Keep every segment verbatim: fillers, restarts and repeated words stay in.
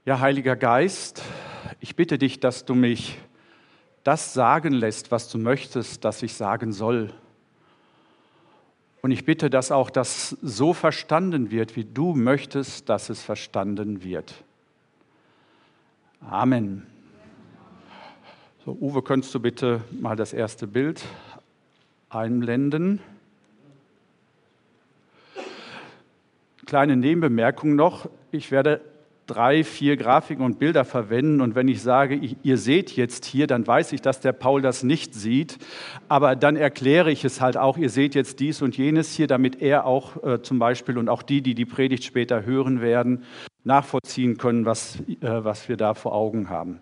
Ja, Heiliger Geist, ich bitte dich, dass du mich das sagen lässt, was du möchtest, dass ich sagen soll. Und ich bitte, dass auch das so verstanden wird, wie du möchtest, dass es verstanden wird. Amen. So, Uwe, könntest du bitte mal das erste Bild einblenden? Kleine Nebenbemerkung noch. Ich werde drei, vier Grafiken und Bilder verwenden. Und wenn ich sage, ihr seht jetzt hier, dann weiß ich, dass der Paul das nicht sieht. Aber dann erkläre ich es halt auch, ihr seht jetzt dies und jenes hier, damit er auch äh, zum Beispiel und auch die, die die Predigt später hören werden, nachvollziehen können, was, äh, was wir da vor Augen haben.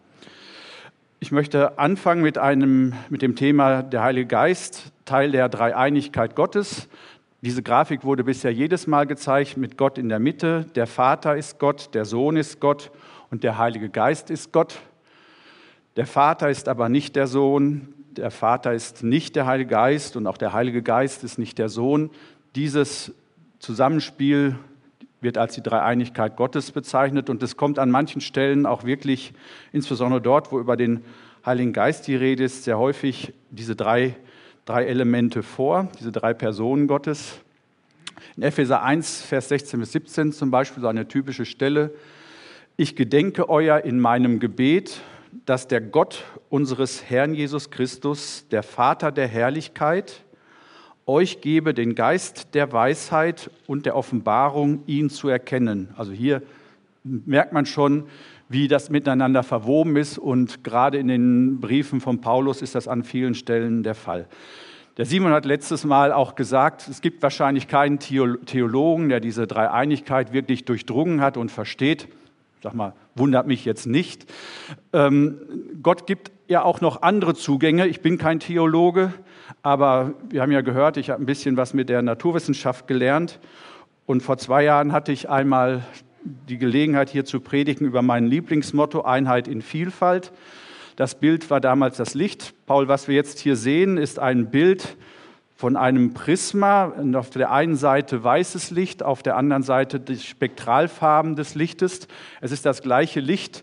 Ich möchte anfangen mit, einem, mit dem Thema der Heilige Geist, Teil der Dreieinigkeit Gottes. Diese Grafik wurde bisher jedes Mal gezeigt mit Gott in der Mitte. Der Vater ist Gott, der Sohn ist Gott und der Heilige Geist ist Gott. Der Vater ist aber nicht der Sohn, der Vater ist nicht der Heilige Geist und auch der Heilige Geist ist nicht der Sohn. Dieses Zusammenspiel wird als die Dreieinigkeit Gottes bezeichnet und es kommt an manchen Stellen auch wirklich, insbesondere dort, wo über den Heiligen Geist die Rede ist, sehr häufig diese drei drei Elemente vor, diese drei Personen Gottes. In Epheser eins, Vers sechzehn bis siebzehn zum Beispiel, so eine typische Stelle. Ich gedenke euer in meinem Gebet, dass der Gott unseres Herrn Jesus Christus, der Vater der Herrlichkeit, euch gebe den Geist der Weisheit und der Offenbarung, ihn zu erkennen. Also hier merkt man schon, wie das miteinander verwoben ist und gerade in den Briefen von Paulus ist das an vielen Stellen der Fall. Der Simon hat letztes Mal auch gesagt, es gibt wahrscheinlich keinen Theologen, der diese Dreieinigkeit wirklich durchdrungen hat und versteht. Ich sag mal, wundert mich jetzt nicht. Ähm, Gott gibt ja auch noch andere Zugänge. Ich bin kein Theologe, aber wir haben ja gehört, ich habe ein bisschen was mit der Naturwissenschaft gelernt und vor zwei Jahren hatte ich einmal die Gelegenheit, hier zu predigen über mein Lieblingsmotto, Einheit in Vielfalt. Das Bild war damals das Licht. Paul, was wir jetzt hier sehen, ist ein Bild von einem Prisma. Auf der einen Seite weißes Licht, auf der anderen Seite die Spektralfarben des Lichtes. Es ist das gleiche Licht.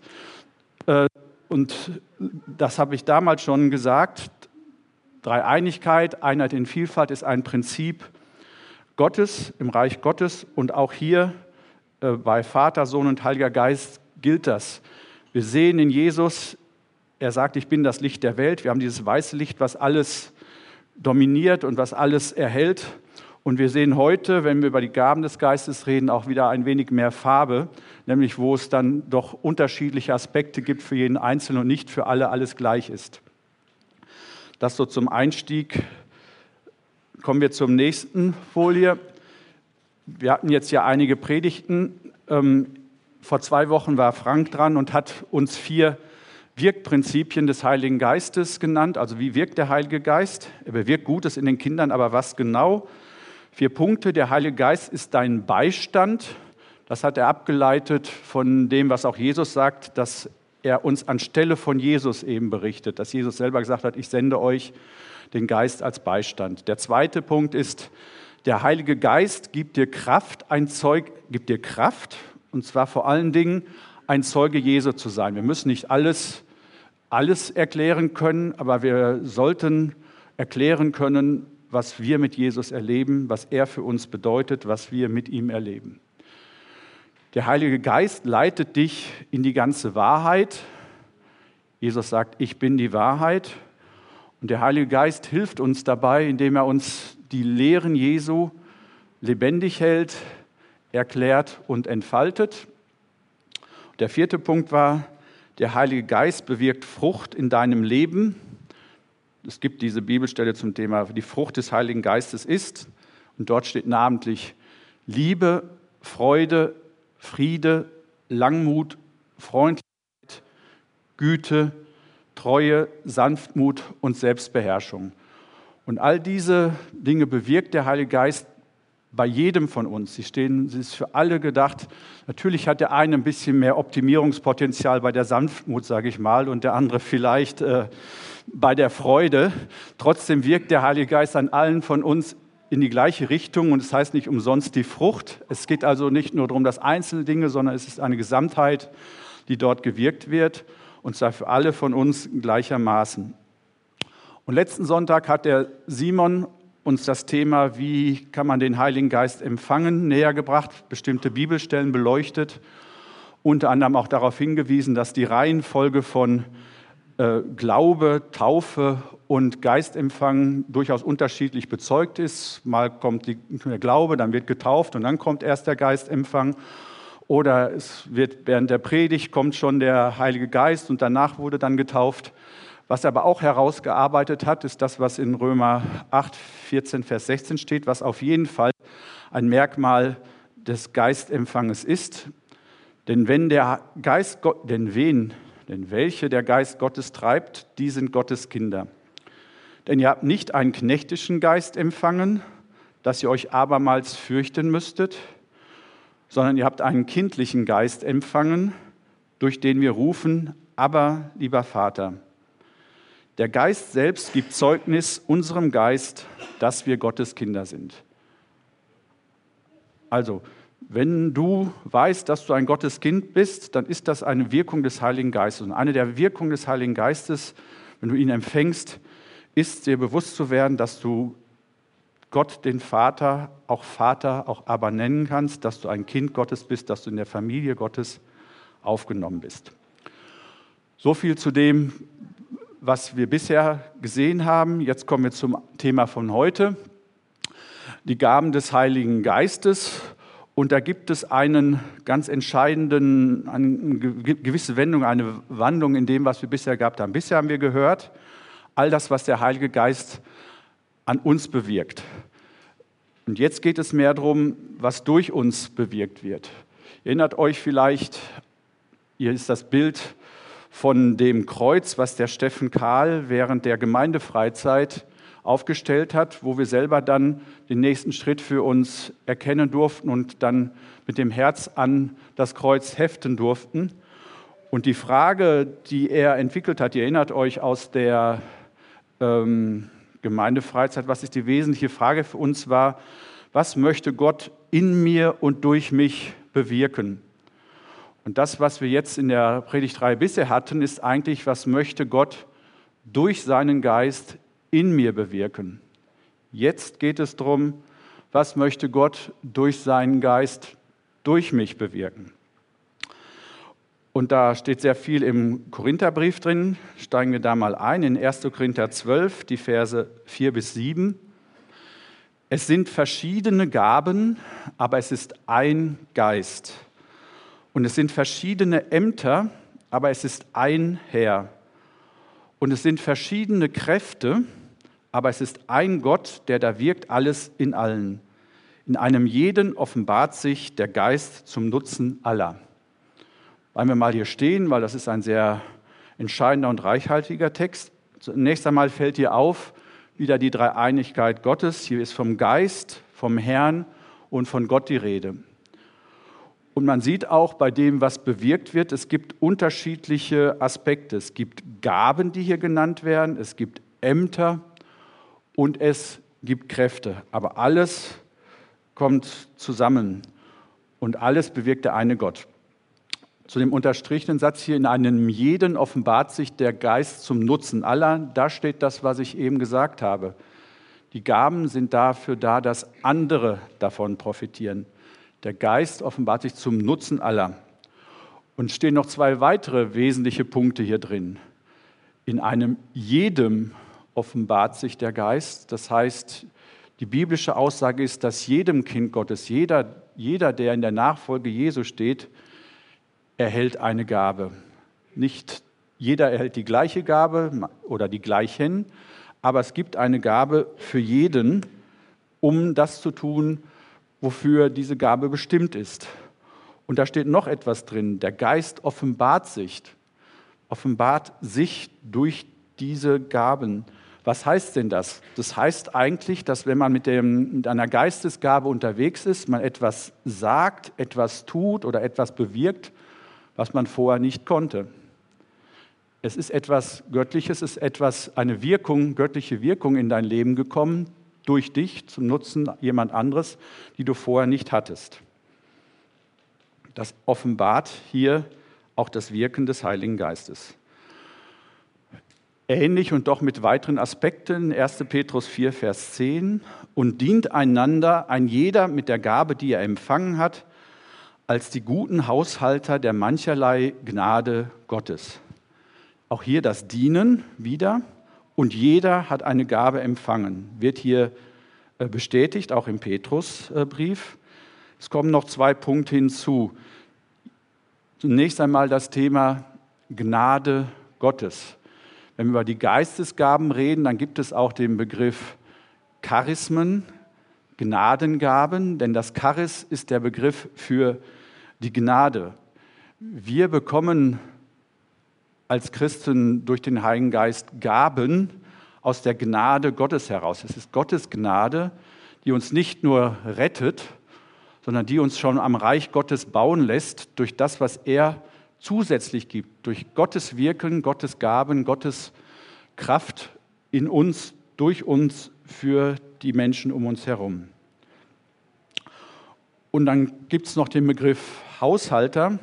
Und das habe ich damals schon gesagt. Dreieinigkeit, Einheit in Vielfalt ist ein Prinzip Gottes, im Reich Gottes und auch hier bei Vater, Sohn und Heiliger Geist gilt das. Wir sehen in Jesus, er sagt, ich bin das Licht der Welt. Wir haben dieses weiße Licht, was alles dominiert und was alles erhält. Und wir sehen heute, wenn wir über die Gaben des Geistes reden, auch wieder ein wenig mehr Farbe, nämlich wo es dann doch unterschiedliche Aspekte gibt für jeden Einzelnen und nicht für alle alles gleich ist. Das so zum Einstieg. Kommen wir zur nächsten Folie. Wir hatten jetzt ja einige Predigten. Ähm, vor zwei Wochen war Frank dran und hat uns vier Wirkprinzipien des Heiligen Geistes genannt. Also wie wirkt der Heilige Geist? Er bewirkt Gutes in den Kindern, aber was genau? Vier Punkte. Der Heilige Geist ist dein Beistand. Das hat er abgeleitet von dem, was auch Jesus sagt, dass er uns anstelle von Jesus eben berichtet. Dass Jesus selber gesagt hat, ich sende euch den Geist als Beistand. Der zweite Punkt ist, der Heilige Geist gibt dir Kraft, ein Zeug, gibt dir Kraft, und zwar vor allen Dingen ein Zeuge Jesu zu sein. Wir müssen nicht alles, alles erklären können, aber wir sollten erklären können, was wir mit Jesus erleben, was er für uns bedeutet, was wir mit ihm erleben. Der Heilige Geist leitet dich in die ganze Wahrheit. Jesus sagt, ich bin die Wahrheit. Und der Heilige Geist hilft uns dabei, indem er uns die Lehren Jesu lebendig hält, erklärt und entfaltet. Der vierte Punkt war, der Heilige Geist bewirkt Frucht in deinem Leben. Es gibt diese Bibelstelle zum Thema, die Frucht des Heiligen Geistes ist. Und dort steht namentlich Liebe, Freude, Friede, Langmut, Freundlichkeit, Güte, Treue, Sanftmut und Selbstbeherrschung. Und all diese Dinge bewirkt der Heilige Geist bei jedem von uns. Sie stehen, sie ist für alle gedacht. Natürlich hat der eine ein bisschen mehr Optimierungspotenzial bei der Sanftmut, sage ich mal, und der andere vielleicht äh, bei der Freude. Trotzdem wirkt der Heilige Geist an allen von uns in die gleiche Richtung und es das heißt nicht umsonst die Frucht. Es geht also nicht nur darum, dass einzelne Dinge, sondern es ist eine Gesamtheit, die dort gewirkt wird, und zwar für alle von uns gleichermaßen. Und letzten Sonntag hat der Simon uns das Thema, wie kann man den Heiligen Geist empfangen, näher gebracht, bestimmte Bibelstellen beleuchtet, unter anderem auch darauf hingewiesen, dass die Reihenfolge von äh, Glaube, Taufe und Geistempfang durchaus unterschiedlich bezeugt ist. Mal kommt die, der Glaube, dann wird getauft und dann kommt erst der Geistempfang. Oder es wird während der Predigt kommt schon der Heilige Geist und danach wurde dann getauft. Was er aber auch herausgearbeitet hat, ist das, was in Römer acht, vierzehn, Vers sechzehn steht, was auf jeden Fall ein Merkmal des Geistempfanges ist. Denn wenn der Geist, denn wen, denn welche der Geist Gottes treibt, die sind Gottes Kinder. Denn ihr habt nicht einen knechtischen Geist empfangen, dass ihr euch abermals fürchten müsstet, sondern ihr habt einen kindlichen Geist empfangen, durch den wir rufen, aber lieber Vater. Der Geist selbst gibt Zeugnis unserem Geist, dass wir Gottes Kinder sind. Also, wenn du weißt, dass du ein Gotteskind bist, dann ist das eine Wirkung des Heiligen Geistes. Und eine der Wirkungen des Heiligen Geistes, wenn du ihn empfängst, ist dir bewusst zu werden, dass du Gott, den Vater, auch Vater, auch aber nennen kannst, dass du ein Kind Gottes bist, dass du in der Familie Gottes aufgenommen bist. So viel zu dem, was wir bisher gesehen haben. Jetzt kommen wir zum Thema von heute, die Gaben des Heiligen Geistes. Und da gibt es einen ganz entscheidenden, eine gewisse Wendung, eine Wandlung in dem, was wir bisher gehabt haben. Bisher haben wir gehört, all das, was der Heilige Geist an uns bewirkt. Und jetzt geht es mehr darum, was durch uns bewirkt wird. Ihr erinnert euch vielleicht, hier ist das Bild von dem Kreuz, was der Steffen Kahl während der Gemeindefreizeit aufgestellt hat, wo wir selber dann den nächsten Schritt für uns erkennen durften und dann mit dem Herz an das Kreuz heften durften. Und die Frage, die er entwickelt hat, ihr erinnert euch aus der ähm, Gemeindefreizeit, was ist die wesentliche Frage für uns war, was möchte Gott in mir und durch mich bewirken? Und das, was wir jetzt in der Predigtreihe bisher hatten, ist eigentlich, was möchte Gott durch seinen Geist in mir bewirken. Jetzt geht es darum, was möchte Gott durch seinen Geist durch mich bewirken. Und da steht sehr viel im Korintherbrief drin. Steigen wir da mal ein, in erster Korinther zwölf, die Verse vier bis sieben. Es sind verschiedene Gaben, aber es ist ein Geist. Und es sind verschiedene Ämter, aber es ist ein Herr. Und es sind verschiedene Kräfte, aber es ist ein Gott, der da wirkt alles in allen. In einem jeden offenbart sich der Geist zum Nutzen aller. Wollen wir mal hier stehen, weil das ist ein sehr entscheidender und reichhaltiger Text. Zunächst einmal fällt hier auf, wieder die Dreieinigkeit Gottes. Hier ist vom Geist, vom Herrn und von Gott die Rede. Und man sieht auch bei dem, was bewirkt wird, es gibt unterschiedliche Aspekte. Es gibt Gaben, die hier genannt werden, es gibt Ämter und es gibt Kräfte. Aber alles kommt zusammen und alles bewirkt der eine Gott. Zu dem unterstrichenen Satz hier, in einem jeden offenbart sich der Geist zum Nutzen aller, da steht das, was ich eben gesagt habe. Die Gaben sind dafür da, dass andere davon profitieren. Der Geist offenbart sich zum Nutzen aller. Und es stehen noch zwei weitere wesentliche Punkte hier drin. In einem jedem offenbart sich der Geist. Das heißt, die biblische Aussage ist, dass jedem Kind Gottes, jeder, jeder, der in der Nachfolge Jesu steht, erhält eine Gabe. Nicht jeder erhält die gleiche Gabe oder die gleichen, aber es gibt eine Gabe für jeden, um das zu tun, wofür diese Gabe bestimmt ist. Und da steht noch etwas drin. Der Geist offenbart sich, offenbart sich durch diese Gaben. Was heißt denn das? Das heißt eigentlich, dass wenn man mit, dem, mit einer Geistesgabe unterwegs ist, man etwas sagt, etwas tut oder etwas bewirkt, was man vorher nicht konnte. Es ist etwas Göttliches, es ist etwas, eine Wirkung, göttliche Wirkung in dein Leben gekommen, durch dich zum Nutzen jemand anderes, die du vorher nicht hattest. Das offenbart hier auch das Wirken des Heiligen Geistes. Ähnlich und doch mit weiteren Aspekten, erster Petrus vier, Vers zehn, und dient einander, ein jeder mit der Gabe, die er empfangen hat, als die guten Haushalter der mancherlei Gnade Gottes. Auch hier das Dienen wieder, und jeder hat eine Gabe empfangen, wird hier bestätigt, auch im Petrusbrief. Es kommen noch zwei Punkte hinzu. Zunächst einmal das Thema Gnade Gottes. Wenn wir über die Geistesgaben reden, dann gibt es auch den Begriff Charismen, Gnadengaben, denn das Charis ist der Begriff für die Gnade. Wir bekommen als Christen durch den Heiligen Geist Gaben aus der Gnade Gottes heraus. Es ist Gottes Gnade, die uns nicht nur rettet, sondern die uns schon am Reich Gottes bauen lässt durch das, was er zusätzlich gibt, durch Gottes Wirken, Gottes Gaben, Gottes Kraft in uns, durch uns, für die Menschen um uns herum. Und dann gibt es noch den Begriff Haushalter.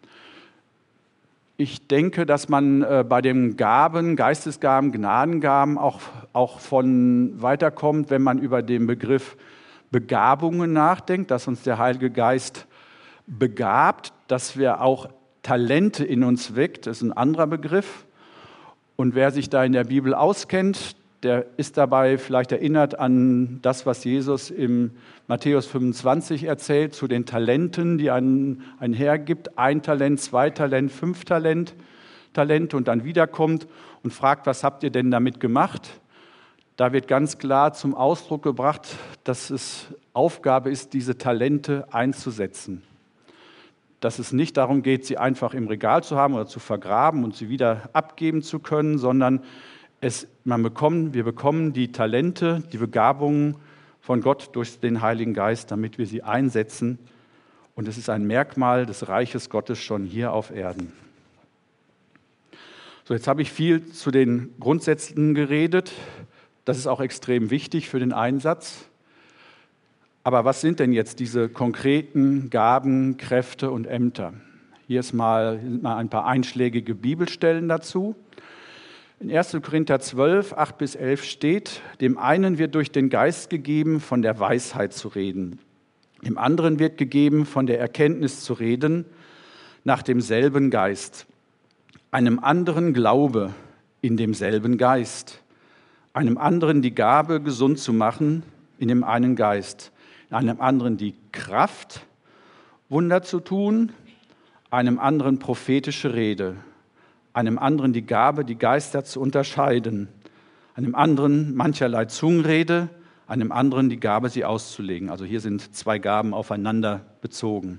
Ich denke, dass man bei den Gaben, Geistesgaben, Gnadengaben auch, auch von weiterkommt, wenn man über den Begriff Begabungen nachdenkt, dass uns der Heilige Geist begabt, dass wir auch Talente in uns weckt, das ist ein anderer Begriff. Und wer sich da in der Bibel auskennt, der ist dabei vielleicht erinnert an das, was Jesus im Matthäus fünfundzwanzig erzählt, zu den Talenten, die ein, ein Herr gibt, ein Talent, zwei Talent, fünf Talent, Talente und dann wiederkommt und fragt, was habt ihr denn damit gemacht? Da wird ganz klar zum Ausdruck gebracht, dass es Aufgabe ist, diese Talente einzusetzen. Dass es nicht darum geht, sie einfach im Regal zu haben oder zu vergraben und sie wieder abgeben zu können, sondern es, man bekommt, wir bekommen die Talente, die Begabungen von Gott durch den Heiligen Geist, damit wir sie einsetzen. Und es ist ein Merkmal des Reiches Gottes schon hier auf Erden. So, jetzt habe ich viel zu den Grundsätzen geredet. Das ist auch extrem wichtig für den Einsatz. Aber was sind denn jetzt diese konkreten Gaben, Kräfte und Ämter? Hier ist mal, sind mal ein paar einschlägige Bibelstellen dazu. In erster Korinther zwölf, acht bis elf steht, dem einen wird durch den Geist gegeben, von der Weisheit zu reden. Dem anderen wird gegeben, von der Erkenntnis zu reden, nach demselben Geist. Einem anderen Glaube in demselben Geist. Einem anderen die Gabe, gesund zu machen, in dem einen Geist. Einem anderen die Kraft, Wunder zu tun, einem anderen prophetische Rede, einem anderen die Gabe, die Geister zu unterscheiden, einem anderen mancherlei Zungenrede, einem anderen die Gabe, sie auszulegen. Also hier sind zwei Gaben aufeinander bezogen.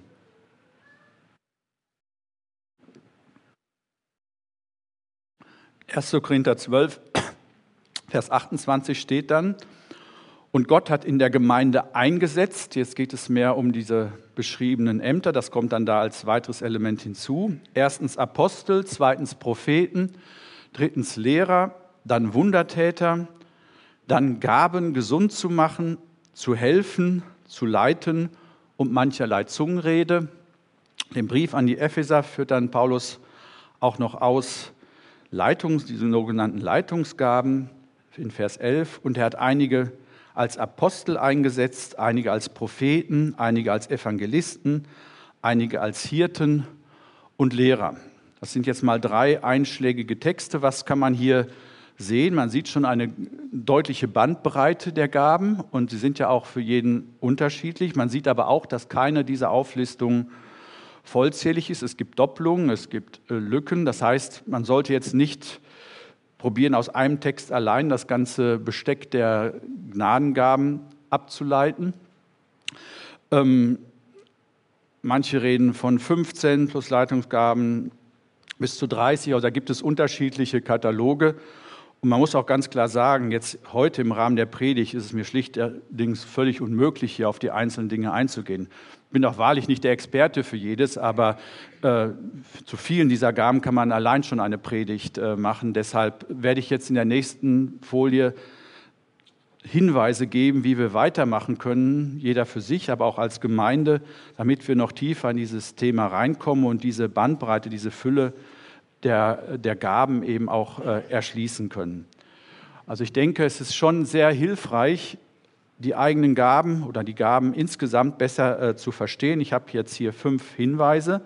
erster Korinther zwölf, Vers achtundzwanzig steht dann, und Gott hat in der Gemeinde eingesetzt, jetzt geht es mehr um diese beschriebenen Ämter, das kommt dann da als weiteres Element hinzu. Erstens Apostel, zweitens Propheten, drittens Lehrer, dann Wundertäter, dann Gaben, gesund zu machen, zu helfen, zu leiten und mancherlei Zungenrede. Den Brief an die Epheser führt dann Paulus auch noch aus, Leitungs, diese sogenannten Leitungsgaben in Vers elf, und er hat einige als Apostel eingesetzt, einige als Propheten, einige als Evangelisten, einige als Hirten und Lehrer. Das sind jetzt mal drei einschlägige Texte. Was kann man hier sehen? Man sieht schon eine deutliche Bandbreite der Gaben und sie sind ja auch für jeden unterschiedlich. Man sieht aber auch, dass keine dieser Auflistungen vollzählig ist. Es gibt Doppelungen, es gibt Lücken. Das heißt, man sollte jetzt nicht probieren, aus einem Text allein das ganze Besteck der Gnadengaben abzuleiten. Ähm, manche reden von fünfzehn plus Leitungsgaben bis zu dreißig, also da gibt es unterschiedliche Kataloge. Und man muss auch ganz klar sagen, jetzt heute im Rahmen der Predigt ist es mir schlichterdings völlig unmöglich, hier auf die einzelnen Dinge einzugehen. Ich bin auch wahrlich nicht der Experte für jedes, aber äh, zu vielen dieser Gaben kann man allein schon eine Predigt äh, machen. Deshalb werde ich jetzt in der nächsten Folie Hinweise geben, wie wir weitermachen können, jeder für sich, aber auch als Gemeinde, damit wir noch tiefer in dieses Thema reinkommen und diese Bandbreite, diese Fülle der, der Gaben eben auch äh, erschließen können. Also ich denke, es ist schon sehr hilfreich, die eigenen Gaben oder die Gaben insgesamt besser äh, zu verstehen. Ich habe jetzt hier fünf Hinweise.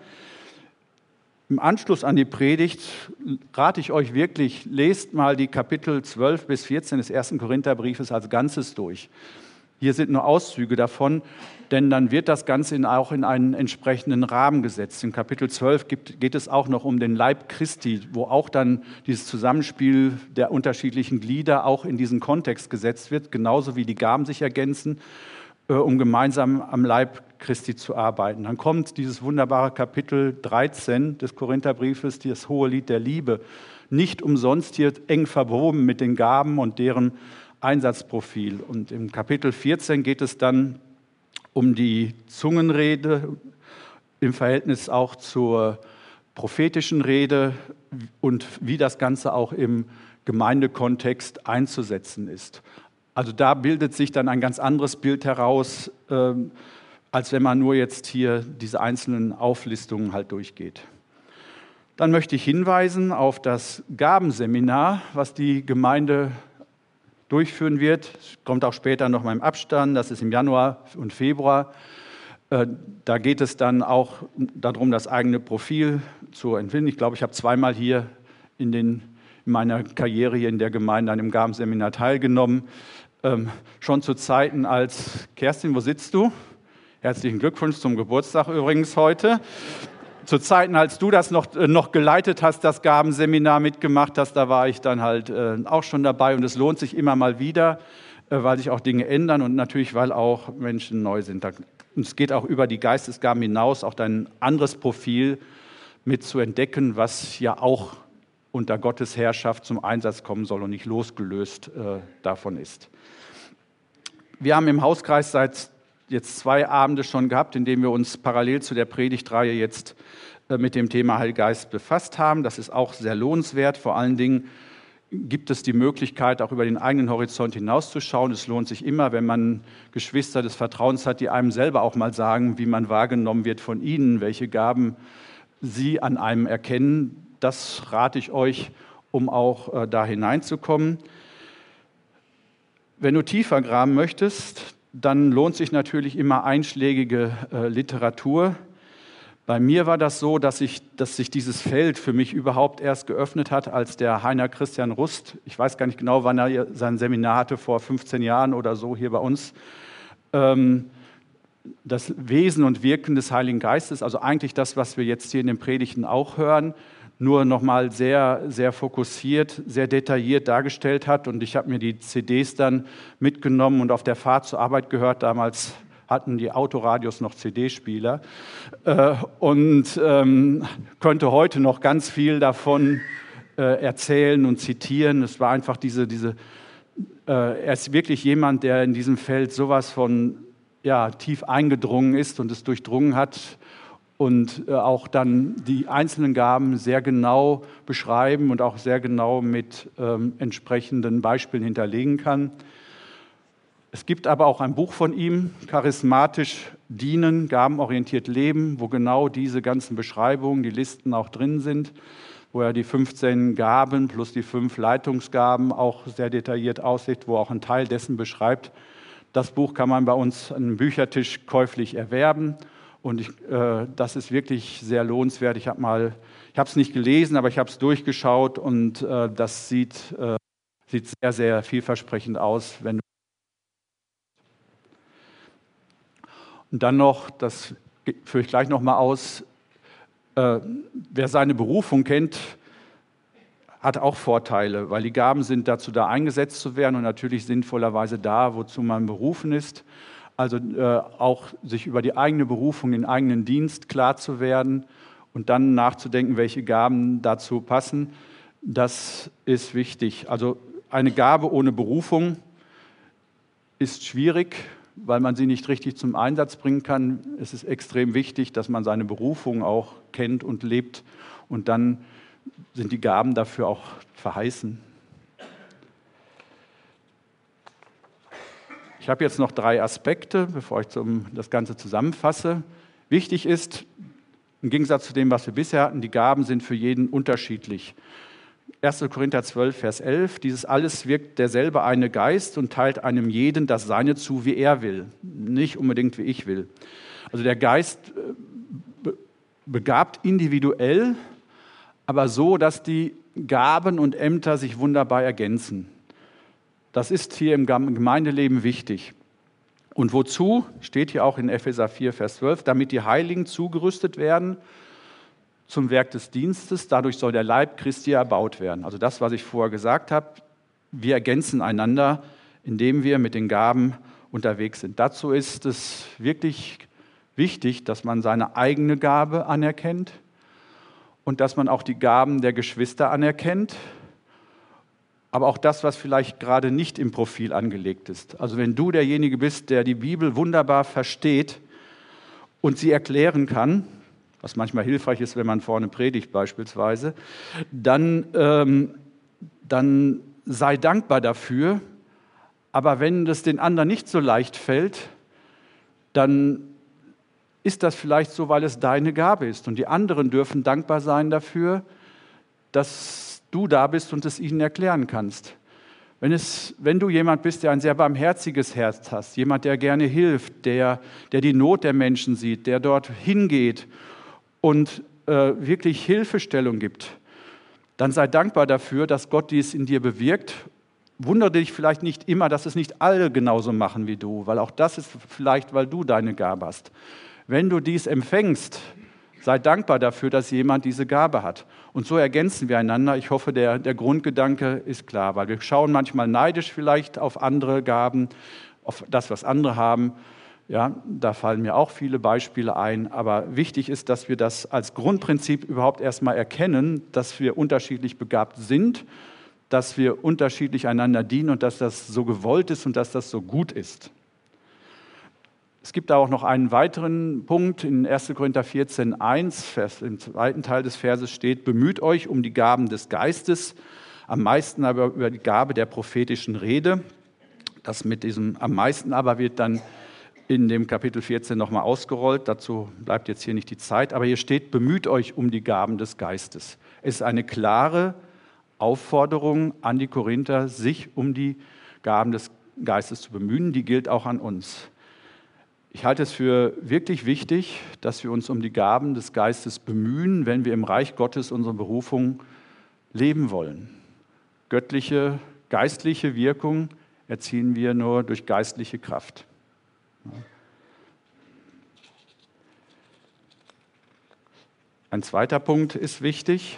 Im Anschluss an die Predigt rate ich euch wirklich, lest mal die Kapitel zwölf bis vierzehn des ersten Korintherbriefes als Ganzes durch. Hier sind nur Auszüge davon, denn dann wird das Ganze in, auch in einen entsprechenden Rahmen gesetzt. In Kapitel zwölf gibt, geht es auch noch um den Leib Christi, wo auch dann dieses Zusammenspiel der unterschiedlichen Glieder auch in diesen Kontext gesetzt wird, genauso wie die Gaben sich ergänzen, äh, um gemeinsam am Leib Christi zu arbeiten. Dann kommt dieses wunderbare Kapitel dreizehn des Korintherbriefes, das hohe Lied der Liebe. Nicht umsonst hier eng verwoben mit den Gaben und deren Einsatzprofil. Und im Kapitel vierzehn geht es dann um die Zungenrede im Verhältnis auch zur prophetischen Rede und wie das Ganze auch im Gemeindekontext einzusetzen ist. Also da bildet sich dann ein ganz anderes Bild heraus, äh, als wenn man nur jetzt hier diese einzelnen Auflistungen halt durchgeht. Dann möchte ich hinweisen auf das Gabenseminar, was die Gemeinde durchführen wird. Das kommt auch später noch mal im Abstand, das ist im Januar und Februar. Da geht es dann auch darum, das eigene Profil zu entwickeln. Ich glaube, ich habe zweimal hier in, den, in meiner Karriere hier in der Gemeinde an einem Gabenseminar teilgenommen. Ähm, schon zu Zeiten als, Kerstin, wo sitzt du? Herzlichen Glückwunsch zum Geburtstag übrigens heute. Zu Zeiten, als du das noch, äh, noch geleitet hast, das Gabenseminar mitgemacht hast, da war ich dann halt äh, auch schon dabei. Und es lohnt sich immer mal wieder, äh, weil sich auch Dinge ändern und natürlich, weil auch Menschen neu sind. Da, und es geht auch über die Geistesgaben hinaus, auch dein anderes Profil mit zu entdecken, was ja auch unter Gottes Herrschaft zum Einsatz kommen soll und nicht losgelöst äh, davon ist. Wir haben im Hauskreis seit jetzt zwei Abende schon gehabt, in denen wir uns parallel zu der Predigtreihe jetzt äh, mit dem Thema Heiliger Geist befasst haben. Das ist auch sehr lohnenswert. Vor allen Dingen gibt es die Möglichkeit, auch über den eigenen Horizont hinauszuschauen. Es lohnt sich immer, wenn man Geschwister des Vertrauens hat, die einem selber auch mal sagen, wie man wahrgenommen wird von ihnen, welche Gaben sie an einem erkennen. Das rate ich euch, um auch äh, da hineinzukommen. Wenn du tiefer graben möchtest, dann lohnt sich natürlich immer einschlägige äh, Literatur. Bei mir war das so, dass, ich, dass sich dieses Feld für mich überhaupt erst geöffnet hat, als der Heiner Christian Rust, ich weiß gar nicht genau, wann er sein Seminar hatte, vor fünfzehn Jahren oder so hier bei uns, ähm, das Wesen und Wirken des Heiligen Geistes, also eigentlich das, was wir jetzt hier in den Predigten auch hören, nur nochmal sehr, sehr fokussiert, sehr detailliert dargestellt hat. Und ich habe mir die C Ds dann mitgenommen und auf der Fahrt zur Arbeit gehört. Damals hatten die Autoradios noch C D-Spieler äh, und ähm, könnte heute noch ganz viel davon äh, erzählen und zitieren. Es war einfach diese, diese äh, er ist wirklich jemand, der in diesem Feld sowas von ja, tief eingedrungen ist und es durchdrungen hat, und auch dann die einzelnen Gaben sehr genau beschreiben und auch sehr genau mit ähm, entsprechenden Beispielen hinterlegen kann. Es gibt aber auch ein Buch von ihm, Charismatisch dienen, gabenorientiert leben, wo genau diese ganzen Beschreibungen, die Listen auch drin sind, wo er die fünfzehn Gaben plus die fünf Leitungsgaben auch sehr detailliert auslegt, wo auch ein Teil dessen beschreibt. Das Buch kann man bei uns an einem Büchertisch käuflich erwerben. Und ich, äh, das ist wirklich sehr lohnenswert. Ich habe mal, ich habe es nicht gelesen, aber ich habe es durchgeschaut und äh, das sieht, äh, sieht sehr, sehr vielversprechend aus. Wenn du und dann noch, das führe ich gleich noch mal aus, äh, wer seine Berufung kennt, hat auch Vorteile, weil die Gaben sind dazu da, eingesetzt zu werden und natürlich sinnvollerweise da, wozu man berufen ist. Also äh, auch sich über die eigene Berufung, den eigenen Dienst klar zu werden und dann nachzudenken, welche Gaben dazu passen, das ist wichtig. Also eine Gabe ohne Berufung ist schwierig, weil man sie nicht richtig zum Einsatz bringen kann. Es ist extrem wichtig, dass man seine Berufung auch kennt und lebt und dann sind die Gaben dafür auch verheißen. Ich habe jetzt noch drei Aspekte, bevor ich zum, das Ganze zusammenfasse. Wichtig ist, im Gegensatz zu dem, was wir bisher hatten, die Gaben sind für jeden unterschiedlich. erster Korinther zwölf, Vers elf, dieses alles wirkt derselbe eine Geist und teilt einem jeden das Seine zu, wie er will, nicht unbedingt wie ich will. Also der Geist begabt individuell, aber so, dass die Gaben und Ämter sich wunderbar ergänzen. Das ist hier im Gemeindeleben wichtig. Und wozu? Steht hier auch in Epheser vier, Vers zwölf, damit die Heiligen zugerüstet werden zum Werk des Dienstes. Dadurch soll der Leib Christi erbaut werden. Also das, was ich vorher gesagt habe, wir ergänzen einander, indem wir mit den Gaben unterwegs sind. Dazu ist es wirklich wichtig, dass man seine eigene Gabe anerkennt und dass man auch die Gaben der Geschwister anerkennt, aber auch das, was vielleicht gerade nicht im Profil angelegt ist. Also wenn du derjenige bist, der die Bibel wunderbar versteht und sie erklären kann, was manchmal hilfreich ist, wenn man vorne predigt beispielsweise, dann, ähm, dann sei dankbar dafür. Aber wenn das den anderen nicht so leicht fällt, dann ist das vielleicht so, weil es deine Gabe ist. Und die anderen dürfen dankbar sein dafür, dass du da bist und es ihnen erklären kannst. Wenn, es, wenn du jemand bist, der ein sehr barmherziges Herz hast, jemand, der gerne hilft, der, der die Not der Menschen sieht, der dort hingeht und äh, wirklich Hilfestellung gibt, dann sei dankbar dafür, dass Gott dies in dir bewirkt. Wundere dich vielleicht nicht immer, dass es nicht alle genauso machen wie du, weil auch das ist vielleicht, weil du deine Gabe hast. Wenn du dies empfängst, sei dankbar dafür, dass jemand diese Gabe hat. Und so ergänzen wir einander. Ich hoffe, der, der Grundgedanke ist klar, weil wir schauen manchmal neidisch vielleicht auf andere Gaben, auf das, was andere haben. Ja, da fallen mir auch viele Beispiele ein. Aber wichtig ist, dass wir das als Grundprinzip überhaupt erstmal erkennen, dass wir unterschiedlich begabt sind, dass wir unterschiedlich einander dienen und dass das so gewollt ist und dass das so gut ist. Es gibt da auch noch einen weiteren Punkt, in erster Korinther vierzehn, eins, Vers, im zweiten Teil des Verses steht, bemüht euch um die Gaben des Geistes, am meisten aber über die Gabe der prophetischen Rede. Das mit diesem am meisten aber wird dann in dem Kapitel vierzehn nochmal ausgerollt, dazu bleibt jetzt hier nicht die Zeit, aber hier steht, bemüht euch um die Gaben des Geistes. Es ist eine klare Aufforderung an die Korinther, sich um die Gaben des Geistes zu bemühen, die gilt auch an uns. Ich halte es für wirklich wichtig, dass wir uns um die Gaben des Geistes bemühen, wenn wir im Reich Gottes unsere Berufung leben wollen. Göttliche, geistliche Wirkung erzielen wir nur durch geistliche Kraft. Ein zweiter Punkt ist wichtig.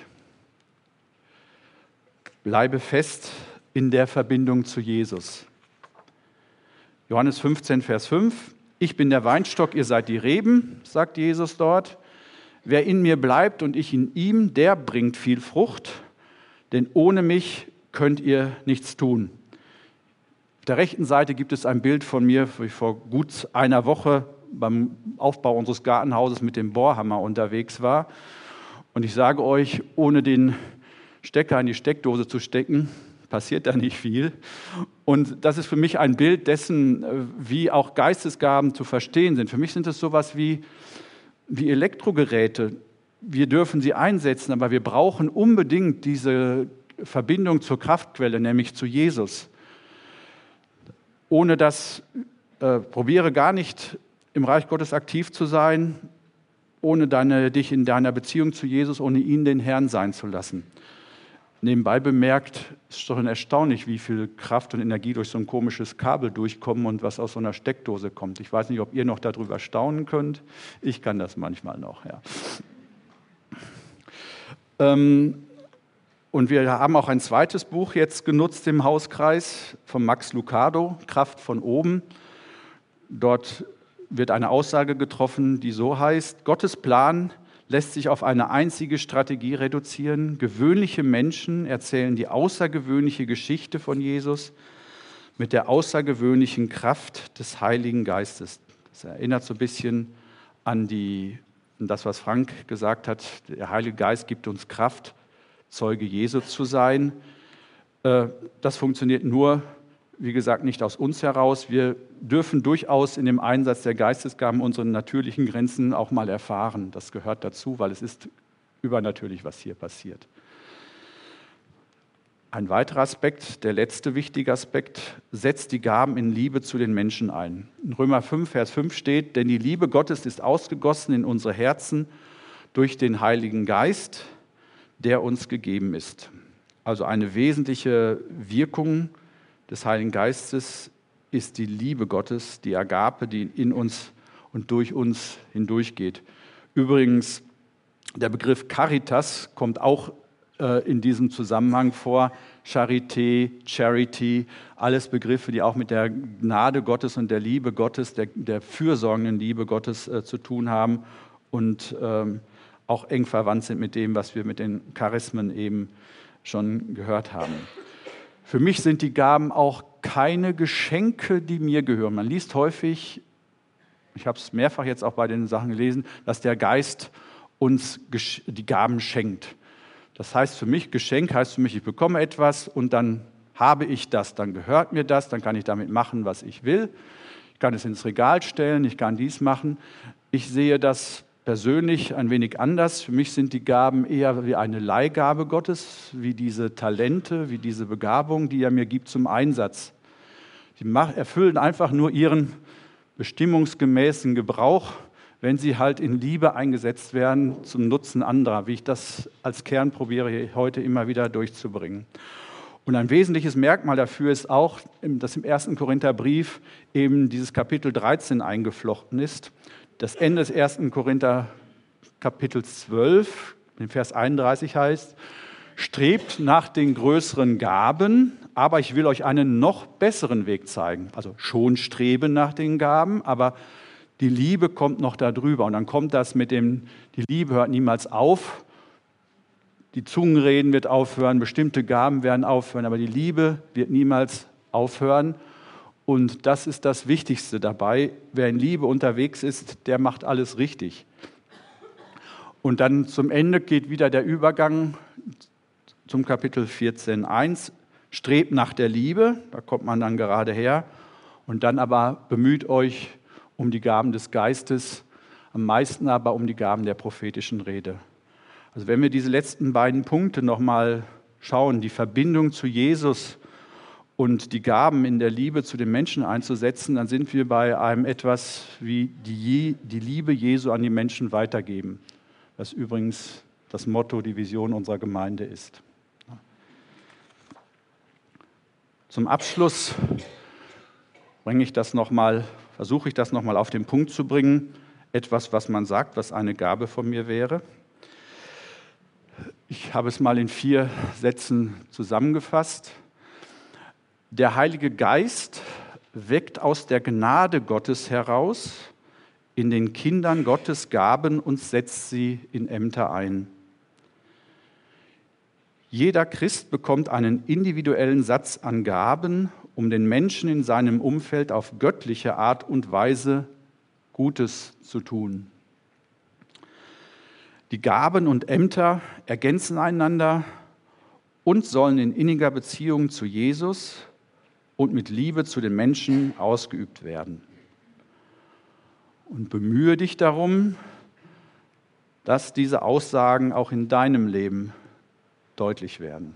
Bleibe fest in der Verbindung zu Jesus. Johannes fünfzehn, Vers fünf. Ich bin der Weinstock, ihr seid die Reben, sagt Jesus dort. Wer in mir bleibt und ich in ihm, der bringt viel Frucht, denn ohne mich könnt ihr nichts tun. Auf der rechten Seite gibt es ein Bild von mir, wo ich vor gut einer Woche beim Aufbau unseres Gartenhauses mit dem Bohrhammer unterwegs war. Und ich sage euch, ohne den Stecker in die Steckdose zu stecken, passiert da nicht viel. Und das ist für mich ein Bild dessen, wie auch Geistesgaben zu verstehen sind. Für mich sind es sowas wie, wie Elektrogeräte. Wir dürfen sie einsetzen, aber wir brauchen unbedingt diese Verbindung zur Kraftquelle, nämlich zu Jesus. Ohne das, äh, probiere gar nicht im Reich Gottes aktiv zu sein, ohne deine, dich in deiner Beziehung zu Jesus, ohne ihn den Herrn sein zu lassen. Nebenbei bemerkt, ist schon erstaunlich, wie viel Kraft und Energie durch so ein komisches Kabel durchkommen und was aus so einer Steckdose kommt. Ich weiß nicht, ob ihr noch darüber staunen könnt. Ich kann das manchmal noch, ja. Ähm, und wir haben auch ein zweites Buch jetzt genutzt im Hauskreis von Max Lucado, Kraft von oben. Dort wird eine Aussage getroffen, die so heißt: Gottes Plan lässt sich auf eine einzige Strategie reduzieren. Gewöhnliche Menschen erzählen die außergewöhnliche Geschichte von Jesus mit der außergewöhnlichen Kraft des Heiligen Geistes. Das erinnert so ein bisschen an, die, an das, was Frank gesagt hat. Der Heilige Geist gibt uns Kraft, Zeuge Jesu zu sein. Das funktioniert nur, wie gesagt, nicht aus uns heraus. Wir dürfen durchaus in dem Einsatz der Geistesgaben unsere natürlichen Grenzen auch mal erfahren. Das gehört dazu, weil es ist übernatürlich, was hier passiert. Ein weiterer Aspekt, der letzte wichtige Aspekt, setzt die Gaben in Liebe zu den Menschen ein. In Römer fünf, Vers fünf steht, denn die Liebe Gottes ist ausgegossen in unsere Herzen durch den Heiligen Geist, der uns gegeben ist. Also eine wesentliche Wirkung des Heiligen Geistes ist die Liebe Gottes, die Agape, die in uns und durch uns hindurchgeht. Übrigens, der Begriff Caritas kommt auch in diesem Zusammenhang vor. Charité, Charity, alles Begriffe, die auch mit der Gnade Gottes und der Liebe Gottes, der, der fürsorgenden Liebe Gottes äh, zu tun haben und ähm, auch eng verwandt sind mit dem, was wir mit den Charismen eben schon gehört haben. Für mich sind die Gaben auch keine Geschenke, die mir gehören. Man liest häufig, ich habe es mehrfach jetzt auch bei den Sachen gelesen, dass der Geist uns die Gaben schenkt. Das heißt für mich, Geschenk heißt für mich, ich bekomme etwas und dann habe ich das, dann gehört mir das, dann kann ich damit machen, was ich will. Ich kann es ins Regal stellen, ich kann dies machen. Ich sehe das persönlich ein wenig anders. Für mich sind die Gaben eher wie eine Leihgabe Gottes, wie diese Talente, wie diese Begabung, die er mir gibt zum Einsatz. Die erfüllen einfach nur ihren bestimmungsgemäßen Gebrauch, wenn sie halt in Liebe eingesetzt werden zum Nutzen anderer, wie ich das als Kern probiere, heute immer wieder durchzubringen. Und ein wesentliches Merkmal dafür ist auch, dass im ersten Korintherbrief eben dieses Kapitel dreizehn eingeflochten ist. Das Ende des ersten Korinther Kapitels zwölf, in Vers einunddreißig heißt, strebt nach den größeren Gaben, aber ich will euch einen noch besseren Weg zeigen. Also schon streben nach den Gaben, aber die Liebe kommt noch darüber. Und dann kommt das mit dem, die Liebe hört niemals auf. Die Zungenreden wird aufhören, bestimmte Gaben werden aufhören, aber die Liebe wird niemals aufhören. Und das ist das Wichtigste dabei. Wer in Liebe unterwegs ist, der macht alles richtig. Und dann zum Ende geht wieder der Übergang zum Kapitel vierzehn eins. Strebt nach der Liebe, da kommt man dann gerade her. Und dann aber bemüht euch um die Gaben des Geistes, am meisten aber um die Gaben der prophetischen Rede. Also wenn wir diese letzten beiden Punkte nochmal schauen, die Verbindung zu Jesus und die Gaben in der Liebe zu den Menschen einzusetzen, dann sind wir bei einem etwas wie die, die Liebe Jesu an die Menschen weitergeben. Das übrigens das Motto, die Vision unserer Gemeinde ist. Zum Abschluss bringe ich das noch mal, versuche ich das nochmal auf den Punkt zu bringen. Etwas, was man sagt, was eine Gabe von mir wäre. Ich habe es mal in vier Sätzen zusammengefasst. Der Heilige Geist weckt aus der Gnade Gottes heraus in den Kindern Gottes Gaben und setzt sie in Ämter ein. Jeder Christ bekommt einen individuellen Satz an Gaben, um den Menschen in seinem Umfeld auf göttliche Art und Weise Gutes zu tun. Die Gaben und Ämter ergänzen einander und sollen in inniger Beziehung zu Jesus und mit Liebe zu den Menschen ausgeübt werden. Und bemühe dich darum, dass diese Aussagen auch in deinem Leben deutlich werden.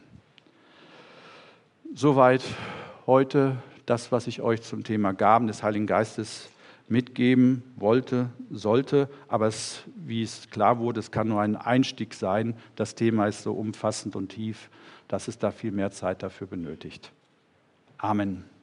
Soweit heute das, was ich euch zum Thema Gaben des Heiligen Geistes mitgeben wollte, sollte. Aber es, wie es klar wurde, es kann nur ein Einstieg sein. Das Thema ist so umfassend und tief, dass es da viel mehr Zeit dafür benötigt. Amen.